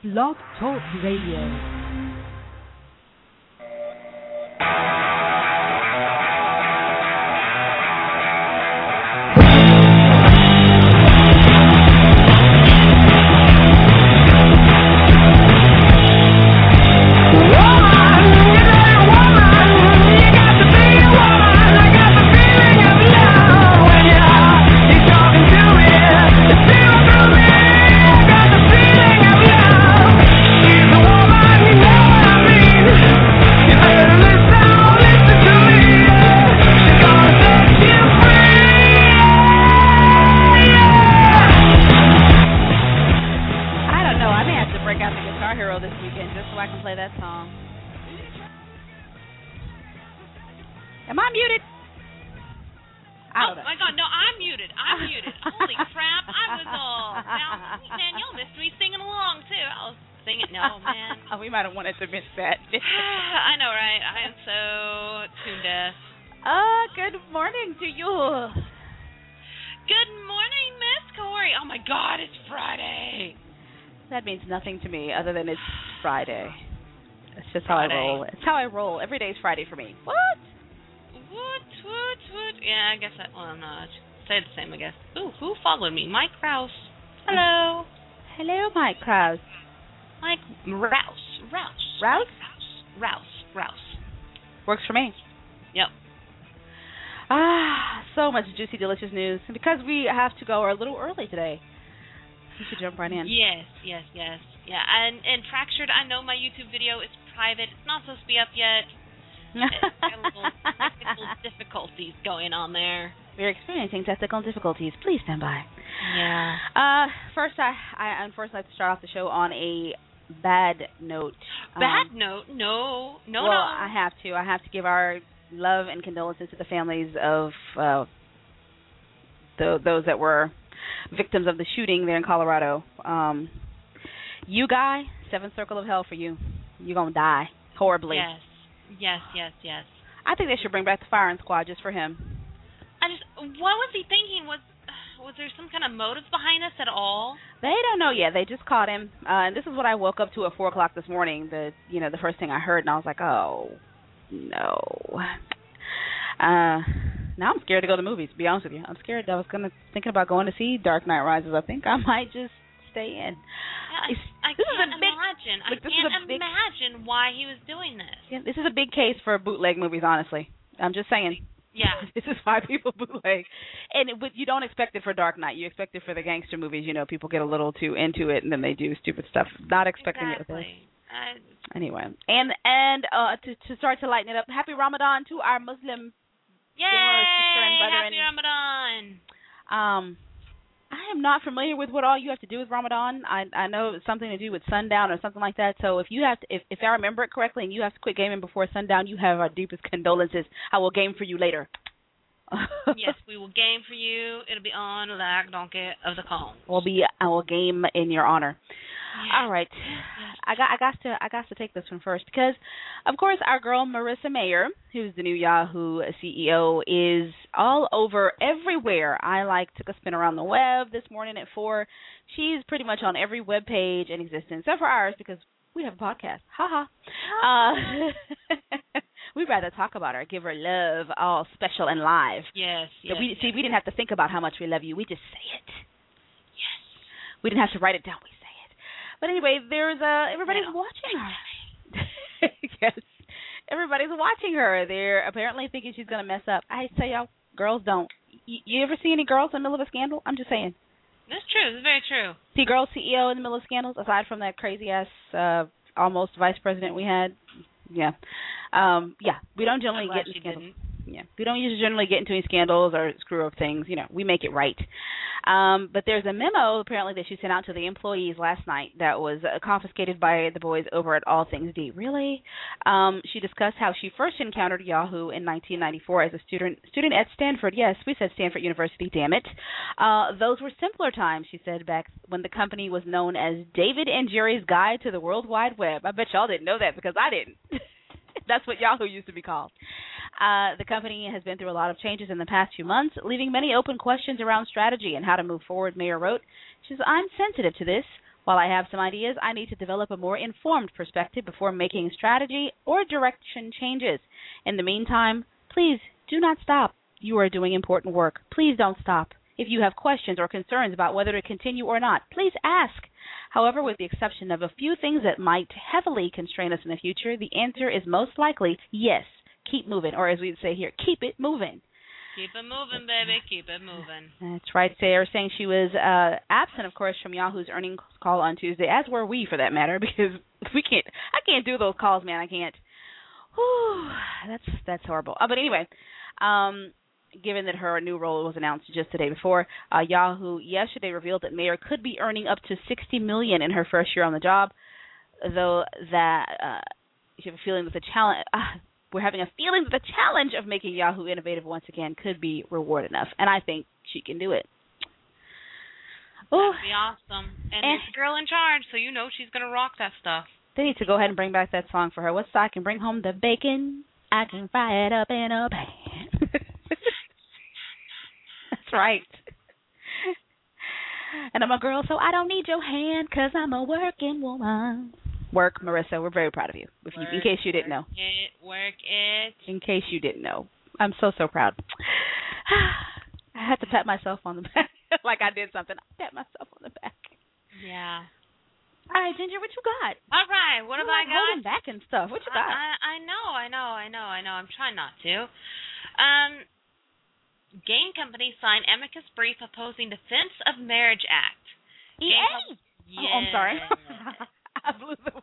Blog Talk Radio. To miss that. I know, right? I am so tune deaf. Good morning to you. Good morning, Miss Corey. Oh my God, it's Friday. That means nothing to me other than it's Friday. It's just how I roll. It's how I roll. Every day is Friday for me. What? Yeah, I guess that. Well, no, I should say the same, I guess. Ooh, who followed me? Mike Rouse. Hello. Hello, Mike Rouse. Mike Rouse. Works for me. Yep. So much juicy, delicious news. And because we have to go a little early today, we should jump right in. Yes. Yeah, and Fractured, I know my YouTube video is private. It's not supposed to be up yet. There are little technical difficulties going on there. We're experiencing technical difficulties. Please stand by. Yeah. First, I unfortunately have to start off the show on a bad note. Bad note? No. Well, I have to give our love and condolences to the families of those that were victims of the shooting there in Colorado. You guy, seventh circle of hell for you. You're gonna die horribly. Yes. I think they should bring back the firing squad just for him. What was he thinking? Was there some kind of motive behind this at all? They don't know yet. They just caught him. And this is what I woke up to at 4 o'clock this morning. The first thing I heard, and I was like, oh, no. Now I'm scared to go to the movies, to be honest with you. I'm scared. I was thinking about going to see Dark Knight Rises. I think I might just stay in. I can't imagine why he was doing this. Yeah, this is a big case for bootleg movies, honestly. I'm just saying. Yeah. This is why people bootleg. But you don't expect it for Dark Knight. You expect it for the gangster movies. People get a little too into it, and then they do stupid stuff. Not expecting it with this. Anyway. And to start to lighten it up, happy Ramadan to our Muslim sister and brethren. Happy Ramadan. I am not familiar with what all you have to do with Ramadan. I know it's something to do with sundown or something like that. So if you have to, if I remember it correctly, and you have to quit gaming before sundown, you have our deepest condolences. I will game for you later. Yes, we will game for you. It'll be on like Donkey of the Kong. I will game in your honor. Yes. All right. Yes. I got to take this one first because, of course, our girl Marissa Mayer, who's the new Yahoo CEO, is all over everywhere. I took a spin around the web this morning at 4. She's pretty much on every web page in existence, except for ours because we have a podcast. Ha ha. We'd rather talk about her, give her love, all special and live. Yes. We didn't have to think about how much we love you. We just say it. Yes. We didn't have to write it down. We say it. But anyway, there's everybody's watching her. Yes. Everybody's watching her. They're apparently thinking she's going to mess up. I tell y'all, girls don't. You ever see any girls in the middle of a scandal? I'm just saying. That's true. That's very true. See girl CEO in the middle of scandals, aside from that crazy-ass almost vice president we had? Yeah. We don't generally get into scandals. Yeah, we don't usually generally get into any scandals or screw up things. We make it right. But there's a memo apparently that she sent out to the employees last night that was confiscated by the boys over at All Things D. Really? She discussed how she first encountered Yahoo in 1994 as a student at Stanford. Yes, we said Stanford University, damn it. Those were simpler times, she said, back when the company was known as David and Jerry's Guide to the World Wide Web. I bet y'all didn't know that because I didn't. That's what Yahoo used to be called. The company has been through a lot of changes in the past few months, leaving many open questions around strategy and how to move forward, Mayer wrote. She says, I'm sensitive to this. While I have some ideas, I need to develop a more informed perspective before making strategy or direction changes. In the meantime, please do not stop. You are doing important work. Please don't stop. If you have questions or concerns about whether to continue or not, please ask. However, with the exception of a few things that might heavily constrain us in the future, the answer is most likely yes. Keep moving, or as we'd say here, keep it moving. Keep it moving, baby. Keep it moving. That's right. They are saying she was absent, of course, from Yahoo's earnings call on Tuesday, as were we, for that matter, because I can't do those calls, man. I can't. Whew, that's horrible. But anyway, given that her new role was announced just the day before, Yahoo yesterday revealed that Mayer could be earning up to $60 million in her first year on the job, though that she have a feeling that the challenge. We're having a feeling that the challenge of making Yahoo innovative once again could be reward enough, and I think she can do it. That'd be awesome. And there's a girl in charge, so you know she's going to rock that stuff. They need to go ahead and bring back that song for her. What's I can bring home the bacon, I can fry it up in a pan. That's right. And I'm a girl, so I don't need your hand, 'cause I'm a working woman. Work, Marissa. We're very proud of you. In case you didn't know. Work it. In case you didn't know. I'm so proud. I had to pat myself on the back like I did something. I pat myself on the back. Yeah. All right, Ginger, what you got? All right, what have I got? Holding back and stuff. What you got? I know. I'm trying not to. Game companies sign amicus brief opposing Defense of Marriage Act. EA? Yeah. Oh, I'm sorry. I blew the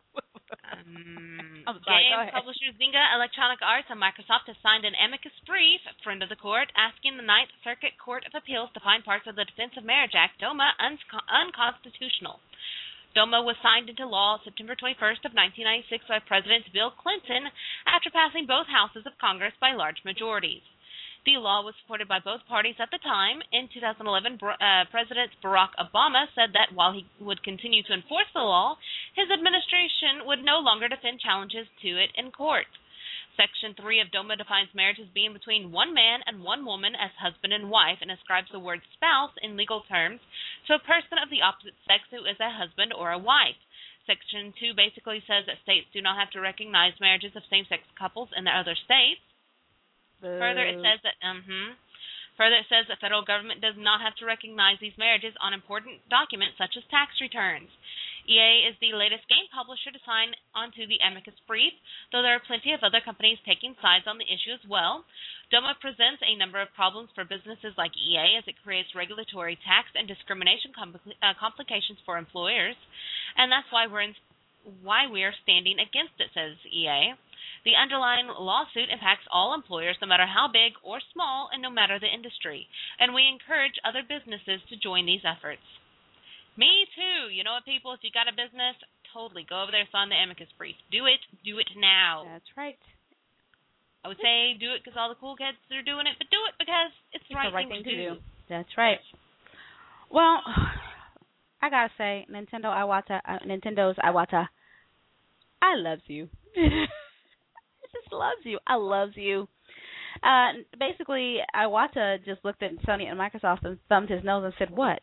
I'm sorry, Game publisher Zynga Electronic Arts and Microsoft have signed an amicus brief, friend of the court, asking the Ninth Circuit Court of Appeals to find parts of the Defense of Marriage Act, DOMA, unconstitutional. DOMA was signed into law September 21st of 1996 by President Bill Clinton after passing both houses of Congress by large majorities. The law was supported by both parties at the time. In 2011, President Barack Obama said that while he would continue to enforce the law, his administration would no longer defend challenges to it in court. Section 3 of DOMA defines marriage as being between one man and one woman as husband and wife and ascribes the word spouse in legal terms to a person of the opposite sex who is a husband or a wife. Section 2 basically says that states do not have to recognize marriages of same-sex couples in their other states. Further, it says that the federal government does not have to recognize these marriages on important documents such as tax returns. EA is the latest game publisher to sign onto the amicus brief, though there are plenty of other companies taking sides on the issue as well. DOMA presents a number of problems for businesses like EA as it creates regulatory, tax, and discrimination complications for employers, and that's why we're standing against it, says EA. The underlying lawsuit impacts all employers, no matter how big or small, and no matter the industry. And we encourage other businesses to join these efforts. Me too. You know what, people? If you got a business, totally go over there, sign the amicus brief. Do it. Do it now. That's right. I would say do it because all the cool kids are doing it, but do it because it's the right thing to do. That's right. Well, I gotta say, Nintendo's Iwata, I loves you. Just loves you. I loves you. Basically, Iwata just looked at Sony and Microsoft and thumbed his nose and said, "What?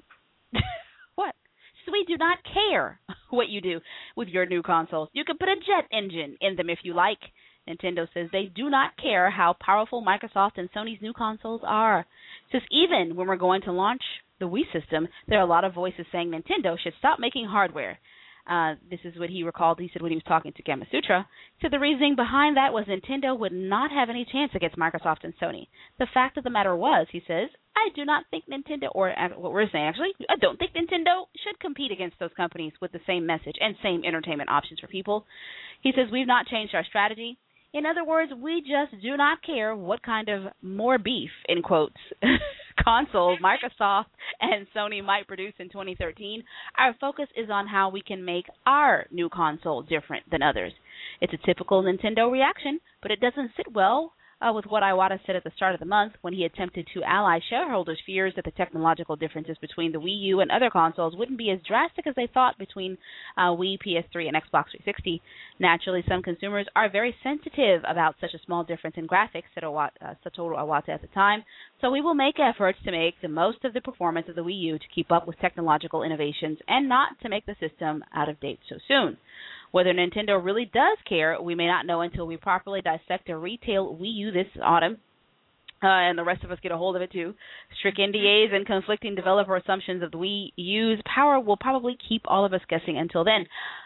What? So we do not care what you do with your new consoles. You can put a jet engine in them if you like." Nintendo says they do not care how powerful Microsoft and Sony's new consoles are. It says even when we're going to launch the Wii system, there are a lot of voices saying Nintendo should stop making hardware. This is what he recalled. He said when he was talking to Gamasutra. So the reasoning behind that was Nintendo would not have any chance against Microsoft and Sony. The fact of the matter was, he says, I do not think Nintendo, or what we're saying actually, I don't think Nintendo should compete against those companies with the same message and same entertainment options for people. He says we've not changed our strategy. In other words, we just do not care what kind of more beef, in quotes, console Microsoft and Sony might produce in 2013. Our focus is on how we can make our new console different than others. It's a typical Nintendo reaction, but it doesn't sit well with what Iwata said at the start of the month when he attempted to ally shareholders' fears that the technological differences between the Wii U and other consoles wouldn't be as drastic as they thought between Wii, PS3, and Xbox 360. Naturally, some consumers are very sensitive about such a small difference in graphics, said Satoru Iwata at the time, so we will make efforts to make the most of the performance of the Wii U to keep up with technological innovations and not to make the system out of date so soon. Whether Nintendo really does care, we may not know until we properly dissect a retail Wii U this autumn, and the rest of us get a hold of it too. Strict NDAs and conflicting developer assumptions of the Wii U's power will probably keep all of us guessing until then.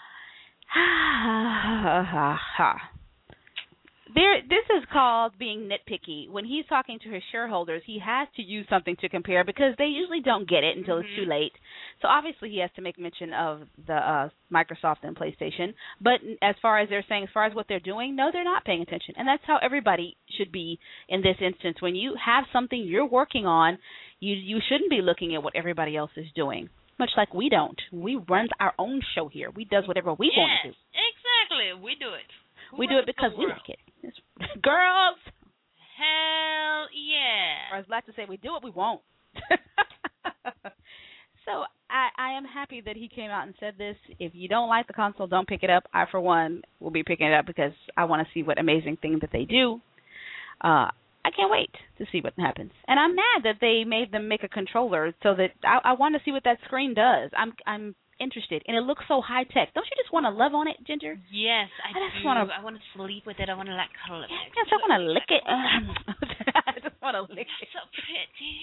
This is called being nitpicky. When he's talking to his shareholders, he has to use something to compare because they usually don't get it until it's too late. So obviously he has to make mention of the Microsoft and PlayStation. But as far as they're saying, as far as what they're doing, no, they're not paying attention. And that's how everybody should be in this instance. When you have something you're working on, you shouldn't be looking at what everybody else is doing. Much like we don't. We run our own show here. We does whatever we want to do. Exactly. We do it. We do it because we like it. Girls! Hell yeah. Or I was about to say, we do what we want. So I am happy that he came out and said this. If you don't like the console, don't pick it up. I, for one, will be picking it up because I want to see what amazing thing that they do. I can't wait to see what happens. And I'm mad that they made them make a controller so that I want to see what that screen does. I'm interested, and it looks so high tech. Don't you just want to love on it, Ginger? Yes, I do. I want to sleep with it. I want to cuddle it. Yes, I want to lick it. I just want to lick it. So pretty.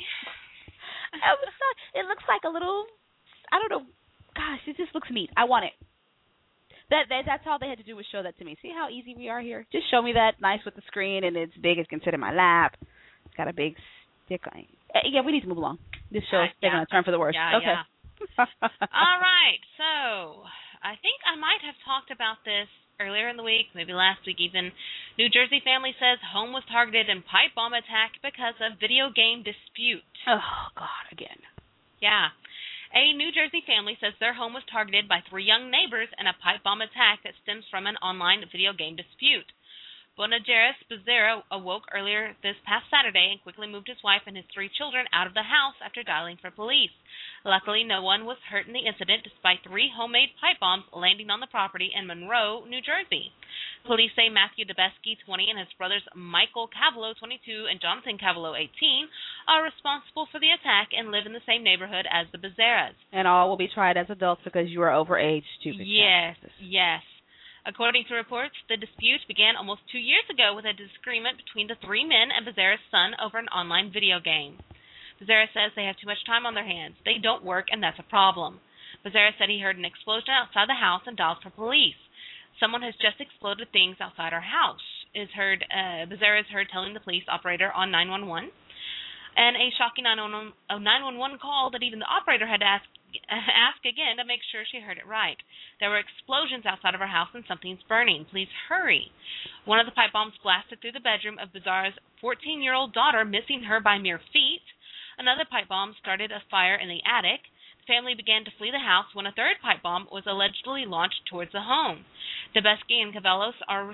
It looks like a little. I don't know. Gosh, it just looks neat. I want it. That's all they had to do was show that to me. See how easy we are here? Just show me that nice with the screen, and it's big as can sit in my lap. It's got a big stick on it. Yeah, we need to move along. This show is taking a turn for the worse. Yeah, okay. Yeah. All right, so I think I might have talked about this earlier in the week, maybe last week even. New Jersey family says home was targeted in pipe bomb attack because of video game dispute. Oh, God, again. Yeah. A New Jersey family says their home was targeted by 3 young neighbors in a pipe bomb attack that stems from an online video game dispute. Bonajeris Becerra awoke earlier this past Saturday and quickly moved his wife and his 3 children out of the house after dialing for police. Luckily, no one was hurt in the incident despite 3 homemade pipe bombs landing on the property in Monroe, New Jersey. Police say Matthew Debesky, 20, and his brothers Michael Cavallo, 22, and Jonathan Cavallo, 18, are responsible for the attack and live in the same neighborhood as the Becerras. And all will be tried as adults because you are over age, stupid. Yes, yes. According to reports, the dispute began almost 2 years ago with a disagreement between the 3 men and Becerra's son over an online video game. Becerra says they have too much time on their hands. They don't work, and that's a problem. Becerra said he heard an explosion outside the house and dialed for police. Someone has just exploded things outside our house, Becerra is heard telling the police operator on 911. And a shocking 911 call that even the operator had to ask again to make sure she heard it right. There were explosions outside of our house and something's burning. Please hurry. One of the pipe bombs blasted through the bedroom of Becerra's 14-year-old daughter, missing her by mere feet. Another pipe bomb started a fire in the attic. The family began to flee the house when a third pipe bomb was allegedly launched towards the home. Debesky and Cavallos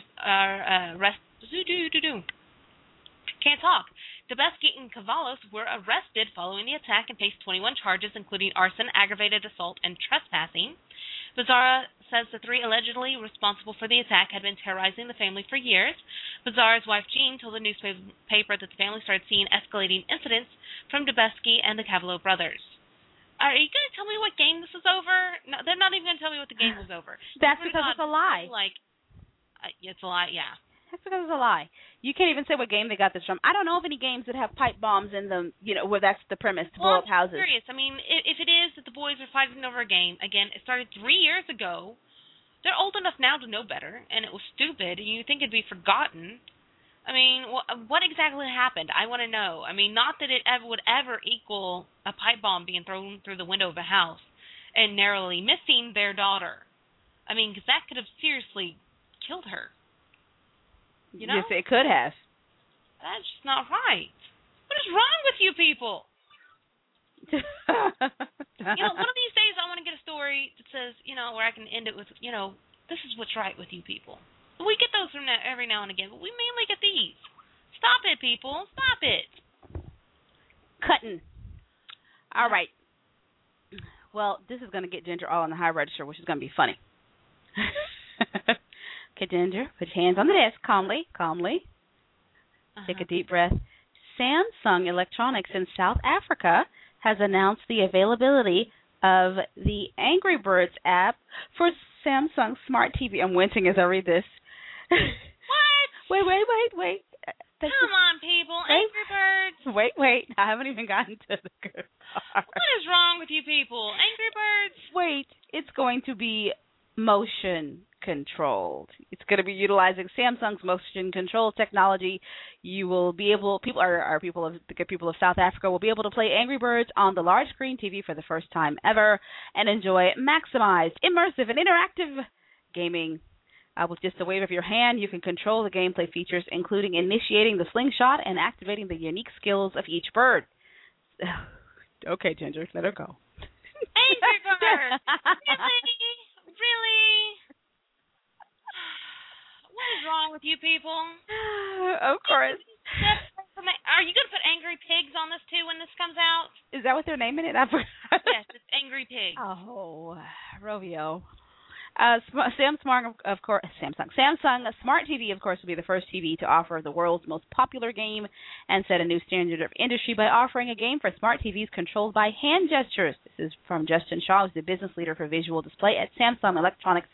Debesky and Cavallos were arrested following the attack and faced 21 charges, including arson, aggravated assault, and trespassing. Becerra says the 3 allegedly responsible for the attack had been terrorizing the family for years. Becerra's wife, Jean, told the newspaper that the family started seeing escalating incidents from Debesky and the Cavallo brothers. Are you going to tell me what game this is over? No, they're not even going to tell me what the game was over. That's because it's a lie. It's a lie, yeah. That's because it's a lie. You can't even say what game they got this from. I don't know of any games that have pipe bombs in them, where that's the premise, to blow up houses. I'm curious. I mean, if it is that the boys are fighting over a game, again, it started 3 years ago. They're old enough now to know better, and it was stupid, and you think it'd be forgotten. I mean, what exactly happened? I want to know. I mean, not that it would ever equal a pipe bomb being thrown through the window of a house and narrowly missing their daughter. I mean, because that could have seriously killed her. Yes, it could have. That's just not right. What is wrong with you people? One of these days I want to get a story that says, where I can end it with, this is what's right with you people. We get those from every now and again, but we mainly get these. Stop it, people. Stop it. Cutting. All right. Well, this is going to get Ginger all on the high register, which is going to be funny. Okay, Ginger, put your hands on the desk calmly. Take a deep breath. Samsung Electronics in South Africa has announced the availability of the Angry Birds app for Samsung Smart TV. I'm wincing as I read this. What? Wait. Come on, people. Angry Birds. Wait. I haven't even gotten to the good part. What is wrong with you people? Angry Birds? Wait. It's going to be motion controlled. It's going to be utilizing Samsung's motion control technology. You will be able, the good people of South Africa will be able to play Angry Birds on the large screen TV for the first time ever and enjoy maximized, immersive, and interactive gaming. With just a wave of your hand, you can control the gameplay features, including initiating the slingshot and activating the unique skills of each bird. Okay, Ginger, let her go. Angry Birds! Really? What is wrong with you people? Of course. Are you going to put Angry Pigs on this too when this comes out? Is that what they're naming it? I forgot. Yes, it's Angry Pigs. Oh, Rovio. Samsung Smart TV, of course, will be the first TV to offer the world's most popular game and set a new standard of industry by offering a game for smart TVs controlled by hand gestures. This is from Justin Shaw, who's the business leader for visual display at Samsung Electronics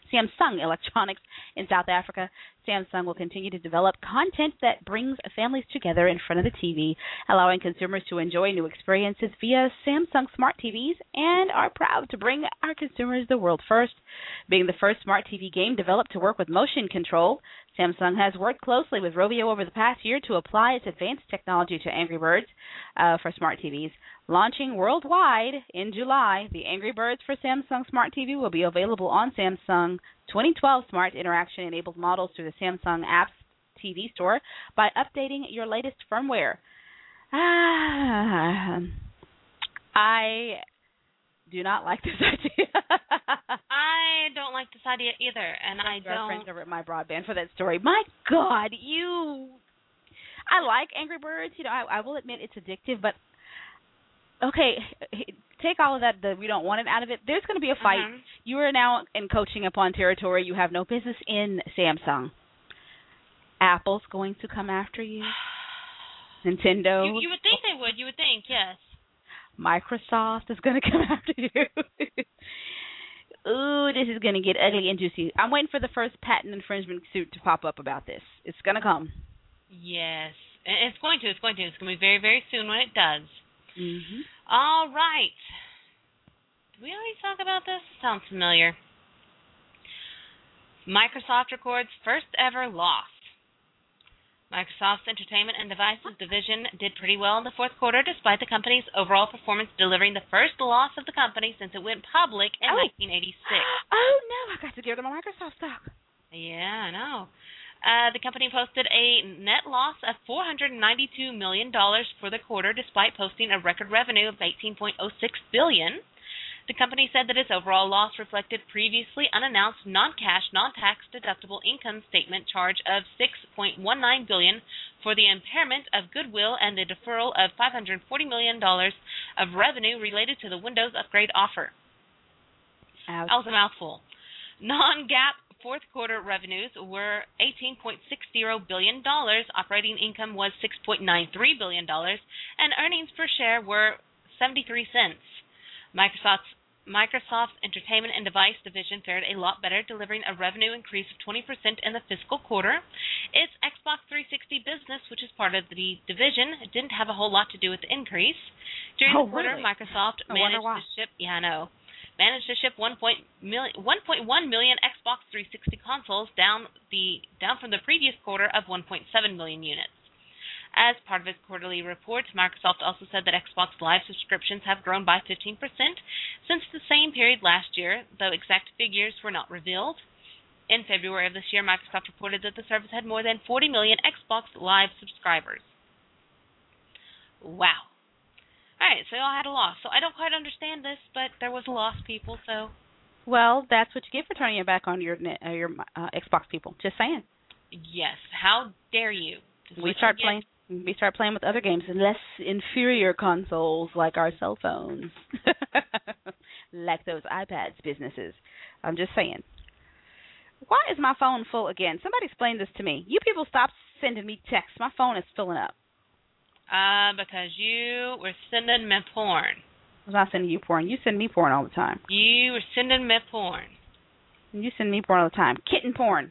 in South Africa. Samsung will continue to develop content that brings families together in front of the TV, allowing consumers to enjoy new experiences via Samsung Smart TVs, and are proud to bring our consumers the world first. Being the first smart TV game developed to work with motion control, Samsung has worked closely with Rovio over the past year to apply its advanced technology to Angry Birds for smart TVs. Launching worldwide in July, the Angry Birds for Samsung Smart TV will be available on Samsung 2012 Smart Interaction-enabled models through the Samsung Apps TV store by updating your latest firmware. I do not like this idea. I don't like this idea either, and I don't. Our friends over at My Broadband for that story. My God, I like Angry Birds. I will admit it's addictive, but okay, take all of that we don't want it out of it. There's going to be a fight. Mm-hmm. You are now encroaching upon territory you have no business in, Samsung. Apple's going to come after you. Nintendo. You would think they would. You would think, yes. Microsoft is going to come after you. Ooh, this is going to get ugly and juicy. I'm waiting for the first patent infringement suit to pop up about this. It's going to come. Yes. It's going to. It's going to be very, very soon when it does. Mm-hmm. All right. Did we already talk about this? Sounds familiar. Microsoft records first ever loss. Microsoft's Entertainment and Devices division did pretty well in the fourth quarter, despite the company's overall performance delivering the first loss of the company since it went public in 1986. Oh, no, I got to give them a Microsoft stock. Yeah, I know. The company posted a net loss of $492 million for the quarter, despite posting a record revenue of $18.06 billion. The company said that its overall loss reflected previously unannounced non-cash, non-tax deductible income statement charge of $6.19 billion for the impairment of goodwill and the deferral of $540 million of revenue related to the Windows upgrade offer. Ouch. That was a mouthful. Non-GAAP fourth quarter revenues were $18.60 billion, operating income was $6.93 billion, and earnings per share were 73 cents. Microsoft's Entertainment and Device division fared a lot better, delivering a revenue increase of 20% in the fiscal quarter. Its Xbox 360 business, which is part of the division, didn't have a whole lot to do with the increce. During the quarter, really? Microsoft managed to ship 1.1 million Xbox 360 consoles, down from the previous quarter of 1.7 million units. As part of its quarterly report, Microsoft also said that Xbox Live subscriptions have grown by 15% since the same period last year, though exact figures were not revealed. In February of this year, Microsoft reported that the service had more than 40 million Xbox Live subscribers. Wow. All right, so y'all had a loss. So I don't quite understand this, but there was a loss, people, so. Well, that's what you get for turning your back on your Xbox people. Just saying. Yes. How dare you? We start playing with other games and less inferior consoles like our cell phones, like those iPads businesses. I'm just saying. Why is my phone full again? Somebody explain this to me. You people stop sending me texts. My phone is filling up. Because you were sending me porn. I was not sending you porn. You send me porn all the time. You were sending me porn. You send me porn all the time. Kitten porn.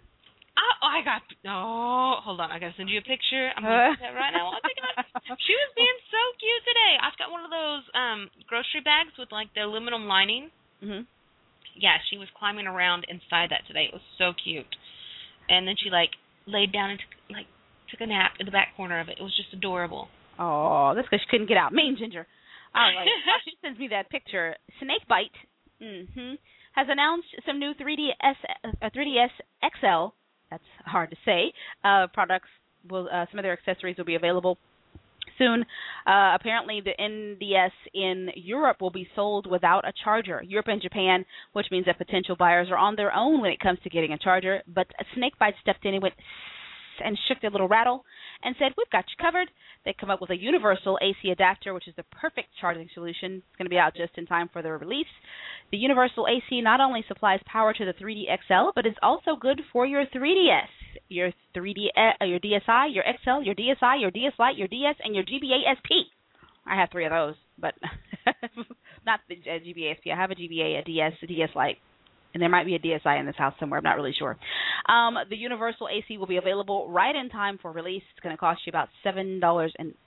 Hold on. I got to send you a picture. I'm going to do that right now. Oh, my God. She was being so cute today. I've got one of those grocery bags with, like, the aluminum lining. Mm-hmm. Yeah, she was climbing around inside that today. It was so cute. And then she, like, laid down and took a nap in the back corner of it. It was just adorable. Oh, that's because she couldn't get out. Mean Ginger. All right. She sends me that picture. Snakebite has announced some new 3DS XL. That's hard to say. Products will some of their accessories will be available soon. Apparently, the NDS in Europe will be sold without a charger. Europe and Japan, which means that potential buyers are on their own when it comes to getting a charger. But Snakebite stepped in and went and shook their little rattle and said, "We've got you covered." They come up with a universal AC adapter, which is the perfect charging solution. It's going to be out just in time for the release. The universal AC not only supplies power to the 3D XL, but is also good for your 3DS, your 3D, your DSi, your XL, your DSi, your DS Lite, your DS, and your GBA SP. I have 3 of those, but not the GBA SP. I have a GBA, a DS, a DS Lite. And there might be a DSi in this house somewhere. I'm not really sure. The universal AC will be available right in time for release. It's going to cost you about €7.99.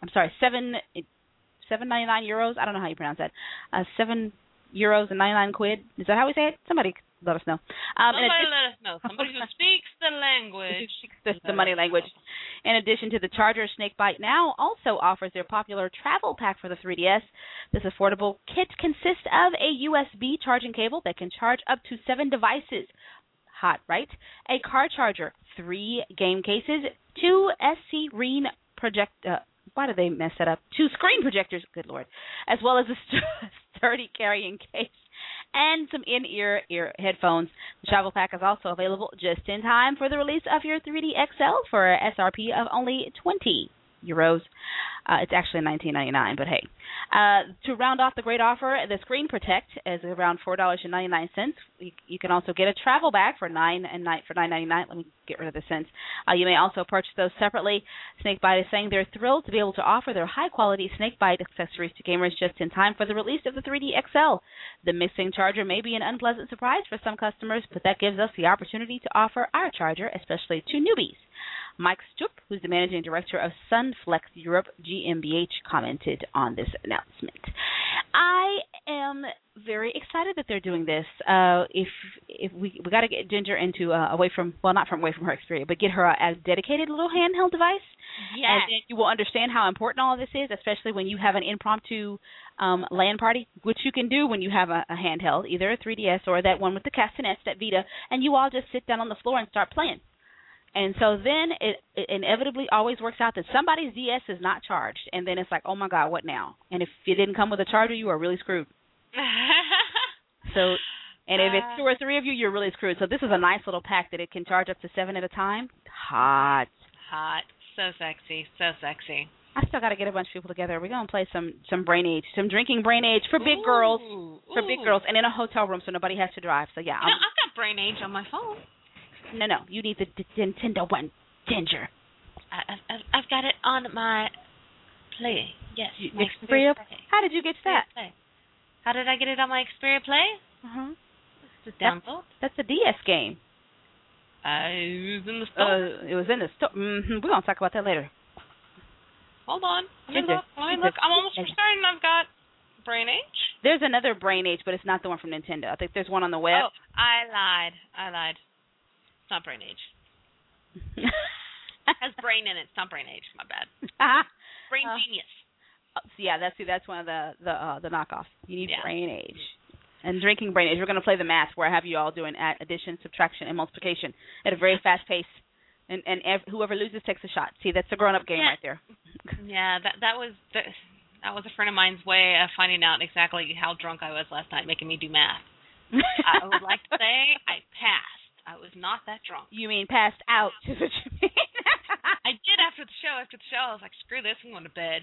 I don't know how you pronounce that. €7.99. Is that how we say it? Somebody let us know. Somebody let us know. Somebody who speaks the language. The money language. In addition to the charger, Snakebite now also offers their popular travel pack for the 3DS. This affordable kit consists of a USB charging cable that can charge up to 7 devices. Hot, right? A car charger, 3 game cases, 2 SC-Reen why did they mess that up? 2 screen projectors, good Lord, as well as a sturdy carrying case and some in-ear headphones. The travel pack is also available just in time for the release of your 3D XL for a SRP of only €20. It's actually $19.99, but hey. To round off the great offer, the Screen Protect is around $4.99. You can also get a travel bag for $9.99. Let me get rid of the cents. You may also purchase those separately. Snakebite is saying they're thrilled to be able to offer their high-quality Snakebite accessories to gamers just in time for the release of the 3D XL. The missing charger may be an unpleasant surprise for some customers, but that gives us the opportunity to offer our charger, especially to newbies. Mike Stupp, who's the managing director of Sunflex Europe GmbH, commented on this announcement. I am very excited that they're doing this. If we got to get Ginger into not away from her Xperia, but get her a dedicated little handheld device. Yes. And then you will understand how important all of this is, especially when you have an impromptu LAN party, which you can do when you have a handheld, either a 3DS or that one with the castanets, that Vita, and you all just sit down on the floor and start playing. And so then it inevitably always works out that somebody's DS is not charged. And then it's like, oh, my God, what now? And if it didn't come with a charger, you are really screwed. And if it's 2 or 3 of you, you're really screwed. So this is a nice little pack that it can charge up to 7 at a time. Hot. So sexy. So sexy. I still got to get a bunch of people together. We're going to play some Brain Age, some drinking Brain Age for big girls. For big girls. And in a hotel room so nobody has to drive. So, yeah. I've got Brain Age on my phone. No, you need the Nintendo one, Ginger. I've got it on my Play. Yes, my Xperia Play. How did you get that? How did I get it on my Xperia Play? Just download. That's a DS game. It was in the store. It was in the store. We're going to talk about that later. Hold on. Let me look. I'm almost certain I've got Brain Age. There's another Brain Age, but it's not the one from Nintendo. I think there's one on the web. Oh, I lied. It's not Brain Age. It has brain in it. It's not Brain Age. My bad. Brain Genius. Yeah, that's one of the knockoffs. You need Brain Age. And drinking Brain Age. We're going to play the math where I have you all doing addition, subtraction, and multiplication at a very fast pace. And whoever loses takes a shot. See, that's a grown-up game right there. Yeah, that was a friend of mine's way of finding out exactly how drunk I was last night, making me do math. I would like to say I passed. I was not that drunk. You mean passed out, is what you mean? I did after the show. after the show. I was like, screw this, I'm going to bed.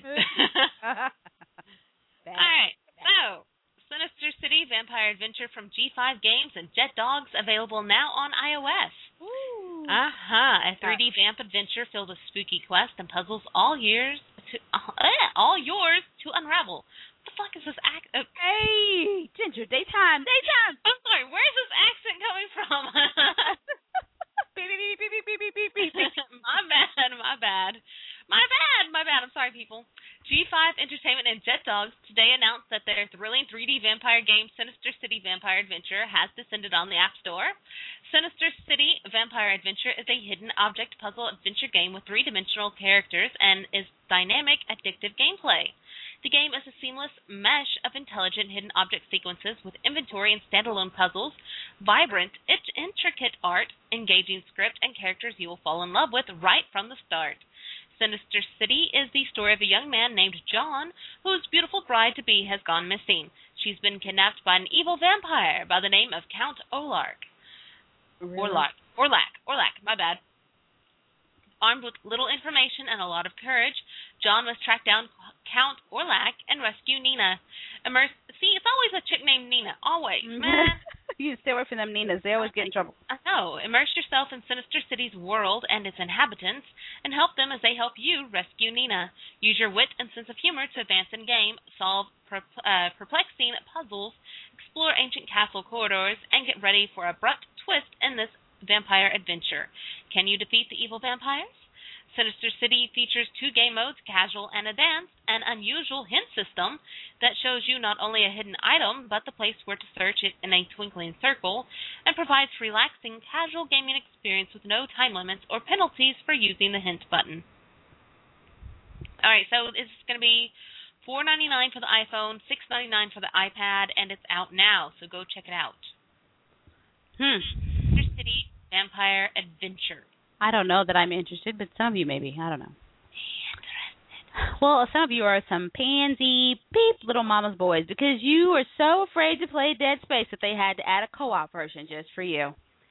All right, so Sinister City Vampire Adventure from G5 Games and Jet Dogs available now on iOS. Ooh. A 3D vamp adventure filled with spooky quests and puzzles all yours to unravel. What the fuck is this accent? Hey, Ginger, daytime. I'm sorry, where's this accent coming from? Beep, beep, beep, beep, beep, beep, beep, beep. My bad. I'm sorry, people. G5 Entertainment and Jet Dogs today announced that their thrilling 3D vampire game Sinister City Vampire Adventure has descended on the App Store. Sinister City Vampire Adventure is a hidden object puzzle adventure game with three-dimensional characters and is dynamic, addictive gameplay. The game is a seamless mesh of intelligent hidden object sequences with inventory and standalone puzzles, vibrant, intricate art, engaging script, and characters you will fall in love with right from the start. Sinister City is the story of a young man named John whose beautiful bride-to-be has gone missing. She's been kidnapped by an evil vampire by the name of Count Olark. Really? Orlac, my bad. Armed with little information and a lot of courage, John must track down Count Orlac and rescue Nina. See, it's always a chick named Nina. Always, man. You stay away from them Ninas. They always get in trouble. I know. Immerse yourself in Sinister City's world and its inhabitants, and help them as they help you rescue Nina. Use your wit and sense of humor to advance in game, solve perplexing puzzles, explore ancient castle corridors, and get ready for an abrupt twist in this vampire adventure. Can you defeat the evil vampires? Sinister City features two game modes, casual and advanced, an unusual hint system that shows you not only a hidden item, but the place where to search it in a twinkling circle, and provides relaxing, casual gaming experience with no time limits or penalties for using the hint button. Alright, so it's going to be $4.99 for the iPhone, $6.99 for the iPad, and it's out now, so go check it out. Sinister City Vampire Adventure. I don't know that I'm interested, but some of you maybe. I don't know. Well, some of you are some pansy, beep little mama's boys because you are so afraid to play Dead Space that they had to add a co-op version just for you.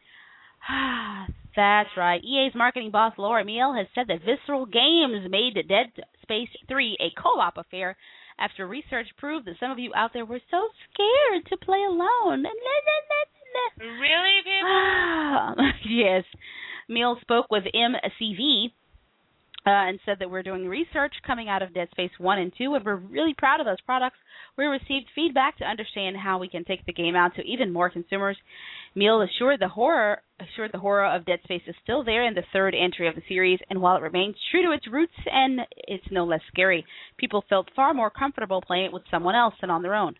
That's right. EA's marketing boss Laura Miele has said that Visceral Games made Dead Space 3 a co-op affair after research proved that some of you out there were so scared to play alone. Really, people? Yes. Miele spoke with MCV and said that we're doing research coming out of Dead Space 1 and 2, and we're really proud of those products. We received feedback to understand how we can take the game out to even more consumers. Miele assured the horror of Dead Space is still there in the third entry of the series, and while it remains true to its roots and it's no less scary, people felt far more comfortable playing it with someone else than on their own.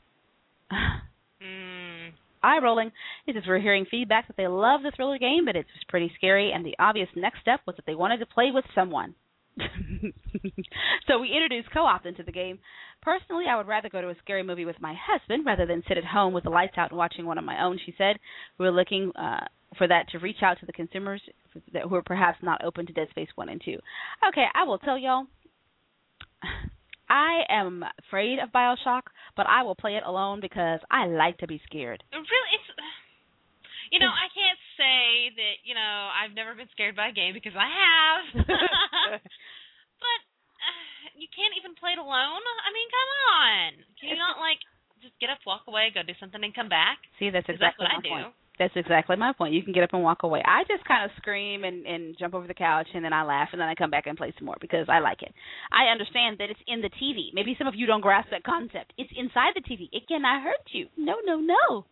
Eye-rolling is as we're hearing feedback that they love the thriller game, but it's pretty scary, and the obvious next step was that they wanted to play with someone. So we introduced co-op into the game. Personally, I would rather go to a scary movie with my husband rather than sit at home with the lights out and watching one on my own, she said. We're looking for that to reach out to the consumers who are perhaps not open to Dead Space 1 and 2. Okay, I will tell y'all, I am afraid of BioShock, but I will play it alone because I like to be scared. Really, I can't say that, I've never been scared by a game because I have. But you can't even play it alone? I mean, come on. Can you not, just get up, walk away, go do something, and come back? See, that's exactly my point. That's exactly my point. You can get up and walk away. I just kind of scream and jump over the couch, and then I laugh, and then I come back and play some more because I like it. I understand that it's in the TV. Maybe some of you don't grasp that concept. It's inside the TV. It cannot hurt you. No. No.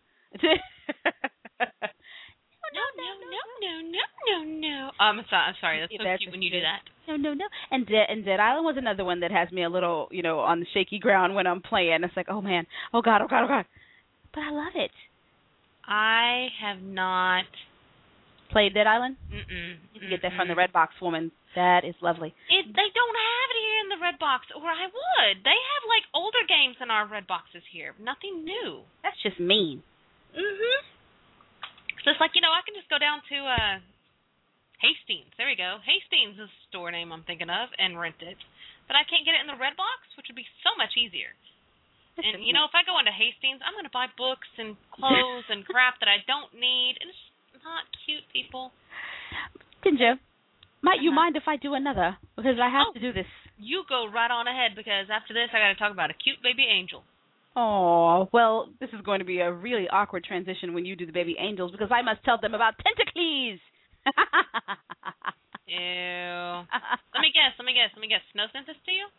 I'm sorry. That's so cute when you do that. No. And Dead Island was another one that has me a little, on the shaky ground when I'm playing. It's like, oh, man. Oh, God. But I love it. I have not played Dead Island. You can get that from the Redbox woman. That is lovely. They don't have it here in the Redbox, or I would. They have older games in our Redboxes here. Nothing new. That's just mean. So it's I can just go down to Hastings. There we go. Hastings is the store name I'm thinking of, and rent it. But I can't get it in the Redbox, which would be so much easier. And, if I go into Hastings, I'm going to buy books and clothes and crap that I don't need. And it's not cute, people. Ginger, might you mind if I do another because I have to do this. You go right on ahead, because after this I got to talk about a cute baby angel. Oh, well, this is going to be a really awkward transition when you do the baby angels, because I must tell them about Tentacles. Ew. Let me guess. No sense to you?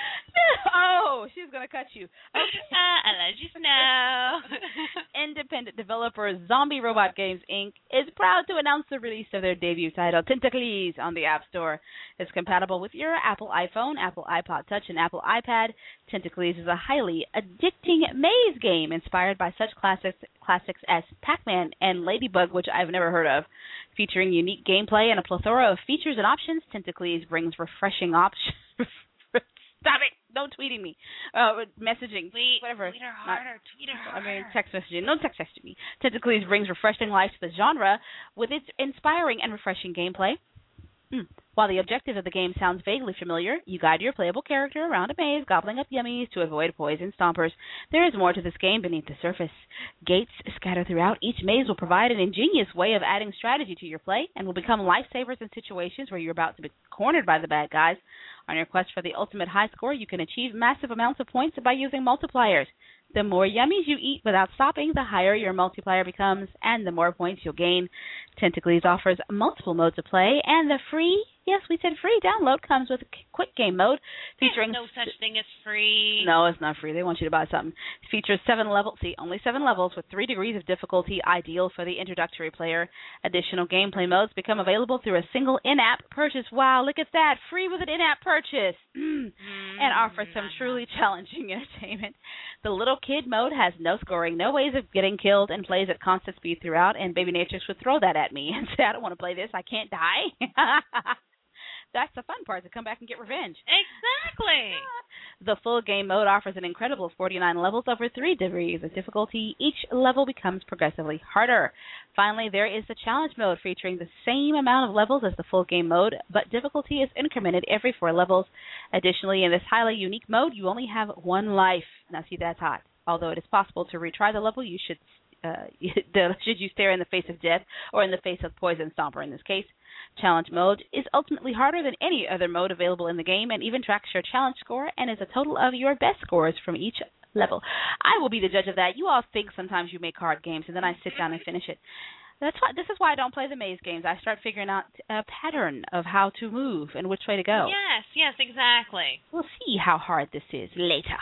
Oh, she's going to cut you. Okay. I let you know. Independent developer Zombie Robot Games, Inc. is proud to announce the release of their debut title, Tentacles, on the App Store. It's compatible with your Apple iPhone, Apple iPod Touch, and Apple iPad. Tentacles is a highly addicting maze game inspired by such classics as Pac-Man and Ladybug, which I've never heard of. Featuring unique gameplay and a plethora of features and options, Tentacles brings refreshing options. Stop it! Don't tweeting me. Messaging. Whatever. Tweet her harder. Text messaging. No text messaging me. Tentacles brings refreshing life to the genre with its inspiring and refreshing gameplay. While the objective of the game sounds vaguely familiar, you guide your playable character around a maze, gobbling up yummies to avoid poison stompers. There is more to this game beneath the surface. Gates scattered throughout each maze will provide an ingenious way of adding strategy to your play and will become lifesavers in situations where you're about to be cornered by the bad guys. On your quest for the ultimate high score, you can achieve massive amounts of points by using multipliers. The more yummies you eat without stopping, the higher your multiplier becomes, and the more points you'll gain. Tentacles offers multiple modes of play, and the free, yes, we said free download comes with a quick game mode featuring... There's no such thing as free. No, it's not free. They want you to buy something. It features only 7 levels with 3 degrees of difficulty, ideal for the introductory player. Additional gameplay modes become available through a single in-app purchase. Wow, look at that. Free with an in-app purchase. And offers some truly challenging entertainment. The Little Kid mode has no scoring, no ways of getting killed, and plays at constant speed throughout, and Baby Natrix would throw that at me and say, I don't want to play this. I can't die. That's the fun part, to come back and get revenge. Exactly. The full game mode offers an incredible 49 levels over 3 degrees of difficulty. Each level becomes progressively harder. Finally, there is the challenge mode featuring the same amount of levels as the full game mode, but difficulty is incremented every 4 levels. Additionally, in this highly unique mode, you only have 1 life. Now, see, that's hot. Although it is possible to retry the level, you should you stare in the face of death or in the face of Poison Stomper in this case. Challenge mode is ultimately harder than any other mode available in the game and even tracks your challenge score and is a total of your best scores from each level. I will be the judge of that. You all think sometimes you make hard games and then I sit down and finish it. This is why I don't play the maze games. I start figuring out a pattern of how to move and which way to go. Yes, exactly. We'll see how hard this is later.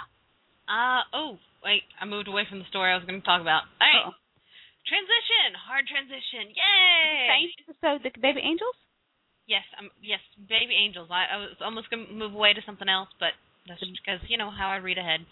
Wait, I moved away from the story I was going to talk about. All right. Uh-oh. Transition, hard transition, yay! So the baby angels? Yes, baby angels. I was almost going to move away to something else, but that's just because, you know, how I read ahead.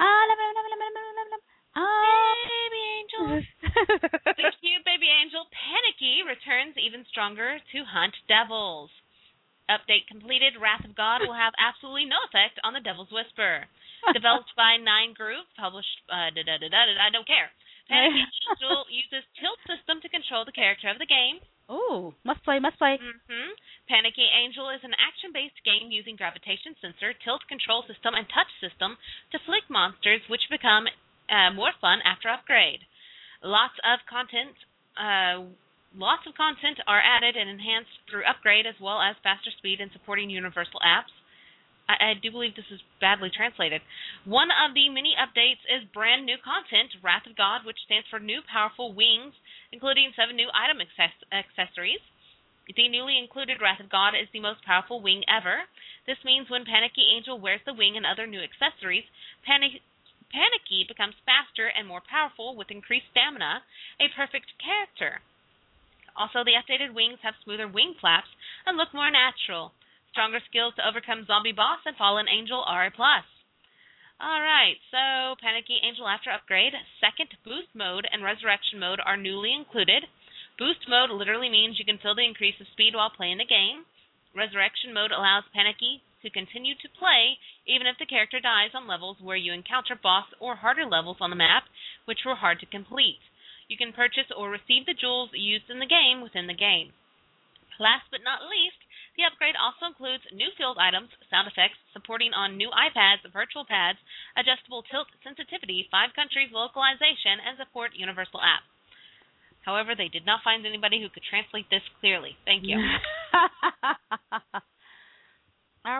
Baby angels. The cute baby angel, Panicky, returns even stronger to hunt devils. Update completed, Wrath of God will have absolutely no effect on the Devil's Whisper. Developed by 9 Group, published, I don't care. Panicky Angel uses tilt system to control the character of the game. Oh, must play. Panicky Angel is an action-based game using gravitation sensor, tilt control system, and touch system to flick monsters, which become more fun after upgrade. Lots of content are added and enhanced through upgrade, as well as faster speed and supporting universal apps. I do believe this is badly translated. One of the many updates is brand new content, Wrath of God, which stands for New Powerful Wings, including 7 new item accessories. The newly included Wrath of God is the most powerful wing ever. This means when Panicky Angel wears the wing and other new accessories, Panicky becomes faster and more powerful with increased stamina, a perfect character. Also, the updated wings have smoother wing flaps and look more natural. Stronger skills to overcome zombie boss and fallen angel are a plus. Alright, so Panicky Angel after upgrade, second boost mode and resurrection mode are newly included. Boost mode literally means you can feel the increase of speed while playing the game. Resurrection mode allows Panicky to continue to play even if the character dies on levels where you encounter boss or harder levels on the map, which were hard to complete. You can purchase or receive the jewels used in the game within the game. Last but not least, the upgrade also includes new field items, sound effects, supporting on new iPads, virtual pads, adjustable tilt sensitivity, 5 countries localization, and support universal app. However, they did not find anybody who could translate this clearly. Thank you.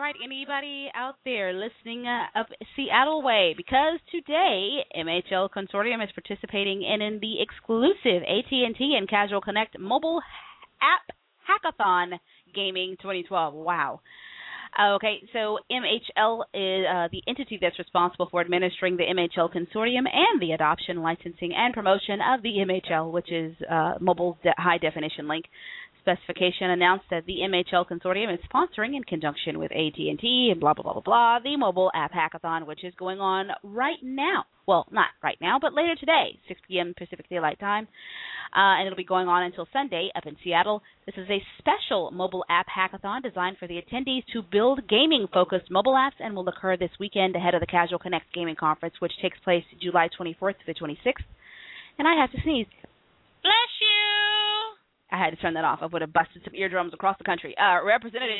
right, anybody out there listening up Seattle way, because today MHL Consortium is participating in the exclusive AT&T and Casual Connect mobile app hackathon gaming 2012. Wow. Okay, so MHL is the entity that's responsible for administering the MHL Consortium and the adoption, licensing, and promotion of the MHL, which is mobile high definition link. Specification announced that the MHL Consortium is sponsoring in conjunction with AT&T and blah, blah, blah, blah, blah, the mobile app hackathon, which is going on right now. Well, not right now, but later today, 6 p.m. Pacific Daylight Time. And it'll be going on until Sunday up in Seattle. This is a special mobile app hackathon designed for the attendees to build gaming-focused mobile apps and will occur this weekend ahead of the Casual Connect Gaming Conference, which takes place July 24th to the 26th. And I have to sneeze. Bless you! I had to turn that off. I would have busted some eardrums across the country. Representatives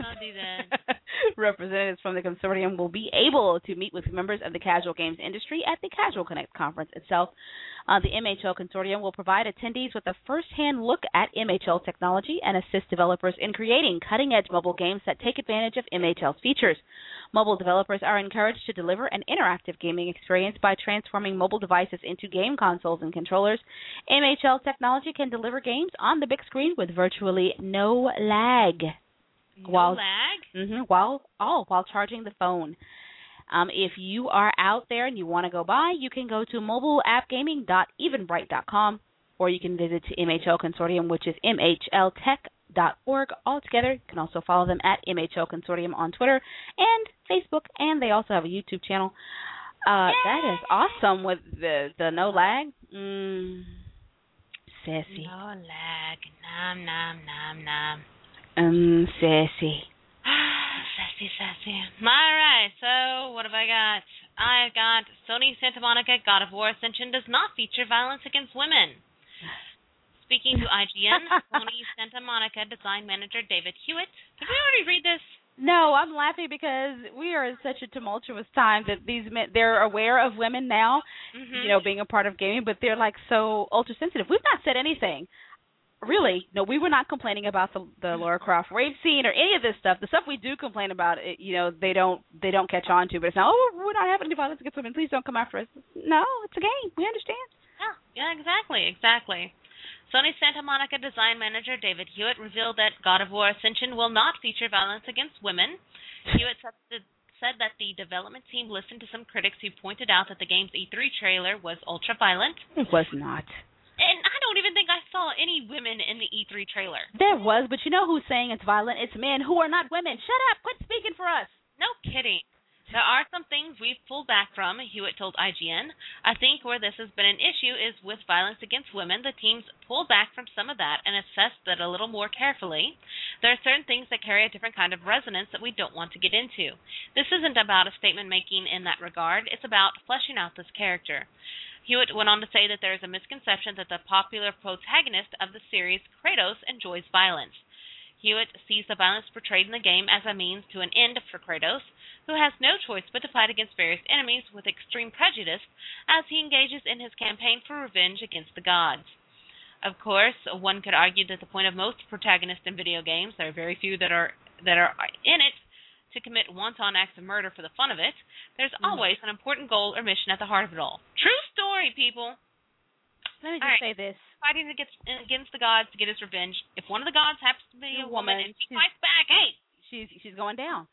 from the consortium will be able to meet with members of the casual games industry at the Casual Connect conference itself. The MHL Consortium will provide attendees with a first-hand look at MHL technology and assist developers in creating cutting-edge mobile games that take advantage of MHL's features. Mobile developers are encouraged to deliver an interactive gaming experience by transforming mobile devices into game consoles and controllers. MHL technology can deliver games on the big screen with virtually no lag. No lag? While charging the phone. If you are out there and you want to go by, you can go to mobileappgaming.eventbrite.com, or you can visit MHL Consortium, which is mhltech.org altogether. You can also follow them at MHL Consortium on Twitter and Facebook, and they also have a YouTube channel. That is awesome with the no lag. Sassy. No lag. Nom, nom, nom, nom. Sassy. Sassy. All right, so what have I got? I've got Sony Santa Monica God of War Ascension does not feature violence against women. Speaking to IGN, Sony Santa Monica design manager David Hewitt. Did we already read this? No, I'm laughing because we are in such a tumultuous time that these men, they're aware of women now, being a part of gaming, but they're like so ultra sensitive. We've not said anything. Really, no, we were not complaining about the Lara Croft rave scene or any of this stuff. The stuff we do complain about, they don't catch on to. But it's not, we're not having any violence against women. Please don't come after us. No, it's a game. We understand. Yeah, exactly. Sony Santa Monica design manager David Hewitt revealed that God of War Ascension will not feature violence against women. Hewitt said that the development team listened to some critics who pointed out that the game's E3 trailer was ultra-violent. It was not. And I don't even think I saw any women in the E3 trailer. There was, but you know who's saying it's violent? It's men who are not women. Shut up. Quit speaking for us. No kidding. There are some things we've pulled back from, Hewitt told IGN. I think where this has been an issue is with violence against women. The teams pulled back from some of that and assessed that a little more carefully. There are certain things that carry a different kind of resonance that we don't want to get into. This isn't about a statement making in that regard. It's about fleshing out this character. Hewitt went on to say that there is a misconception that the popular protagonist of the series, Kratos, enjoys violence. Hewitt sees the violence portrayed in the game as a means to an end for Kratos, who has no choice but to fight against various enemies with extreme prejudice as he engages in his campaign for revenge against the gods. Of course, one could argue that the point of most protagonists in video games, there are very few that are in it, to commit wanton acts of murder for the fun of it. There's always an important goal or mission at the heart of it all. True story, people. Let me just say this. Fighting against the gods to get his revenge. If one of the gods happens to be a woman and she fights back, hey, she's going down.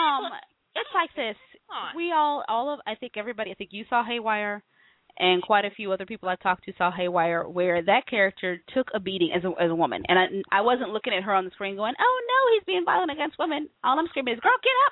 It's like this. We I think everybody, I think you saw Haywire, and quite a few other people I talked to saw Haywire, where that character took a beating as a woman. And I wasn't looking at her on the screen going, oh, no, he's being violent against women. All I'm screaming is, girl, get up.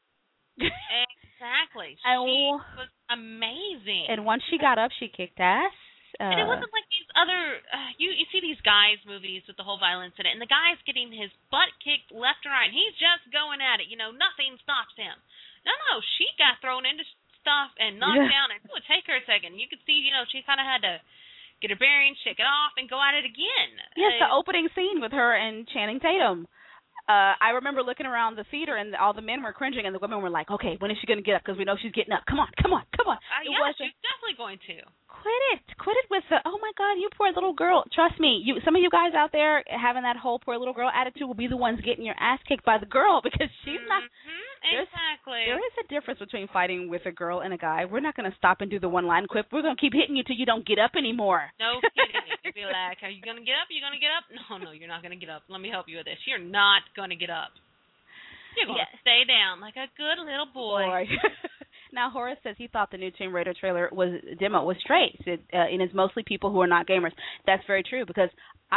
Exactly. She was amazing. And once she got up, she kicked ass. And it wasn't like these other, you see these guys movies with the whole violence in it, and the guy's getting his butt kicked left and right, and he's just going at it. Nothing stops him. No, she got thrown into stuff and knocked down, and it would take her a second. You could see, she kind of had to get her bearings, shake it off, and go at it again. Yes, the opening scene with her and Channing Tatum. I remember looking around the theater and all the men were cringing and the women were like, okay, when is she going to get up? Because we know she's getting up. Come on, come on, come on. Yeah, she's definitely going to. Quit it with the, oh my God, you poor little girl. Trust me, some of you guys out there having that whole poor little girl attitude will be the ones getting your ass kicked by the girl because she's not. Exactly. There is a difference between fighting with a girl and a guy. We're not going to stop and do the one-line quip. We're going to keep hitting you till you don't get up anymore. No kidding. You'd be like, are you going to get up? You going to get up? No, you're not going to get up. Let me help you with this. You're not going to get up. You're going to stay down like a good little boy. Now, Horace says he thought the new Tomb Raider trailer demo was straight, and it's mostly people who are not gamers. That's very true because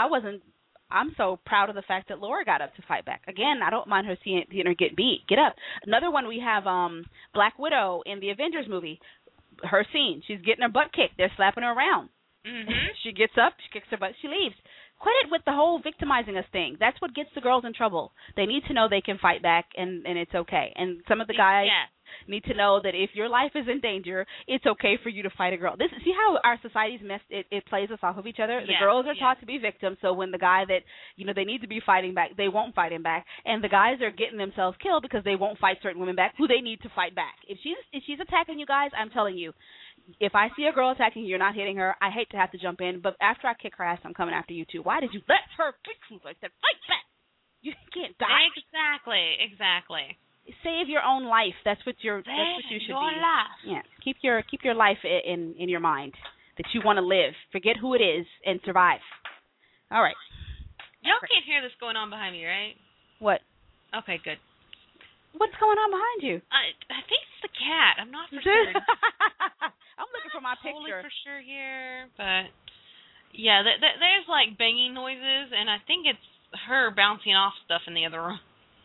I'm so proud of the fact that Laura got up to fight back. Again, I don't mind her seeing her get beat. Get up. Another one we have Black Widow in the Avengers movie. Her scene. She's getting her butt kicked. They're slapping her around. Mm-hmm. She gets up, she kicks her butt, she leaves. Quit it with the whole victimizing us thing. That's what gets the girls in trouble. They need to know they can fight back and it's okay. And some of the guys need to know that if your life is in danger, it's okay for you to fight a girl. See how our society's messed, it plays us off of each other? The girls are taught to be victims, so when the guy that, they need to be fighting back, they won't fight him back. And the guys are getting themselves killed because they won't fight certain women back who they need to fight back. If she's attacking you guys, I'm telling you, if I see a girl attacking you, you're not hitting her, I hate to have to jump in, but after I kick her ass, I'm coming after you too. Why did you let her kick you like that? Fight back! You can't die. Exactly. Save your own life. That's what you should your be. Life. Yeah. Keep your life in your mind that you want to live. Forget who it is and survive. All right. Y'all can't hear this going on behind me, right? What? Okay, good. What's going on behind you? I think it's the cat. I'm not for sure. I'm looking for my picture. Totally for sure here, but yeah, there's like banging noises, and I think it's her bouncing off stuff in the other room.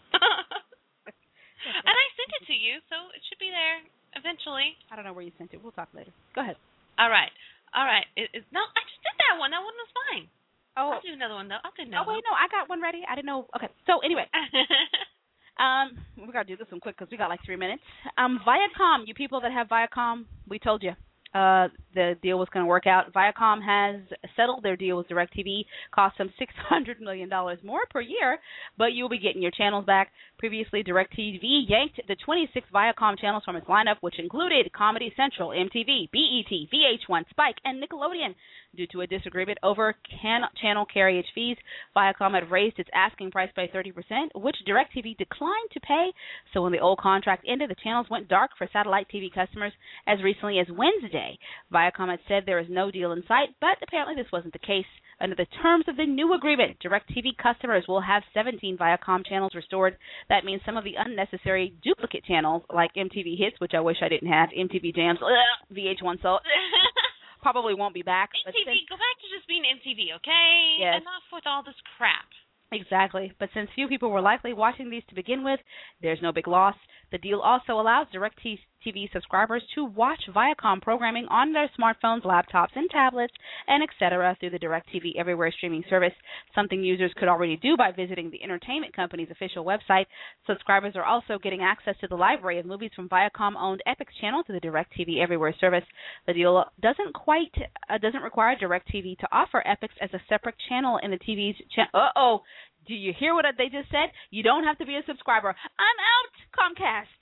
And I sent it to you, so it should be there eventually. I don't know where you sent it. We'll talk later. Go ahead. All right. No, I just did that one. That one was fine. Oh. I'll do another one, though. Oh, wait, no, I got one ready. I didn't know. Okay, so anyway. We got to do this one quick because we got like 3 minutes. Viacom, you people that have Viacom, we told you the deal was going to work out. Viacom has settled their deal with DirecTV. Cost them $600 million more per year, but you'll be getting your channels back. Previously, DirecTV yanked the 26 Viacom channels from its lineup, which included Comedy Central, MTV, BET, VH1, Spike, and Nickelodeon. Due to a disagreement over channel carriage fees, Viacom had raised its asking price by 30%, which DirecTV declined to pay. So when the old contract ended, the channels went dark for satellite TV customers as recently as Wednesday. Viacom had said there is no deal in sight, but apparently this wasn't the case. Under the terms of the new agreement, DirecTV customers will have 17 Viacom channels restored. That means some of the unnecessary duplicate channels, like MTV Hits, which I wish I didn't have, MTV Jams, VH1 Soul, probably won't be back. MTV, go back to just being MTV, okay? Yes. Enough with all this crap. Exactly. But since few people were likely watching these to begin with, there's no big loss. The deal also allows DirecTV subscribers to watch Viacom programming on their smartphones, laptops, and tablets, and etc. through the DirecTV Everywhere streaming service, something users could already do by visiting the entertainment company's official website. Subscribers are also getting access to the library of movies from Viacom-owned Epix channel to the DirecTV Everywhere service. The deal doesn't require DirecTV to offer Epix as a separate channel in the TV's channel. Do you hear what they just said? You don't have to be a subscriber. I'm out, Comcast.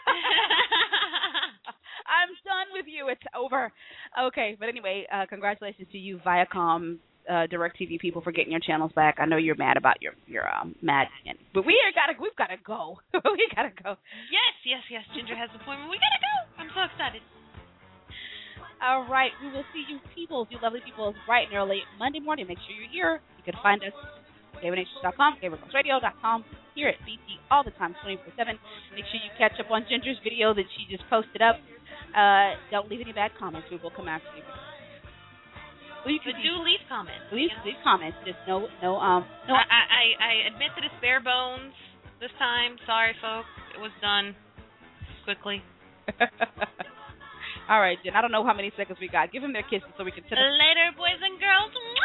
I'm done with you. It's over. Okay, but anyway, congratulations to you, Viacom, DirecTV people, for getting your channels back. I know you're mad about your mad, but we've got to go. We got to go. Yes. Ginger has an appointment. We got to go. I'm so excited. All right, we will see you people, you lovely people, bright and early Monday morning. Make sure you're here. You can find us GayRadio.com, GayRadio.com, here at BT all the time, 24/7. Make sure you catch up on Ginger's video that she just posted up. Don't leave any bad comments. We will come after you. But do leave comments. Leave comments. Just no. I admit that it's bare bones this time. Sorry, folks. It was done quickly. All right, Jen. I don't know how many seconds we got. Give them their kisses so we can. Later, boys and girls.